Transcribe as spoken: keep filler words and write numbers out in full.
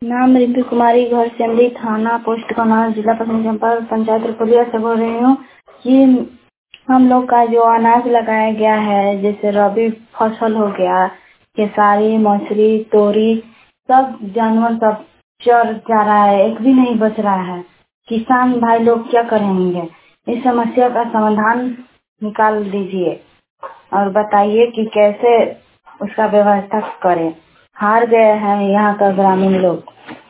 नाम रिंपी कुमारी, घर सेंडी, थाना पोस्ट कन्नौज, जिला पश्चिम चंपारण, पंचायत रपलिया से बोल रही हूँ कि हम लोग का जो अनाज लगाया गया है, जैसे रबी फसल हो गया, खेसारी, मसूरी, तोरी, सब जानवर सब चर जा रहा है, एक भी नहीं बच रहा है। किसान भाई लोग क्या करेंगे? इस समस्या का समाधान निकाल दीजिए और बताइए कि कैसे उसका व्यवस्था करें। हार गए हैं यहाँ का ग्रामीण लोग।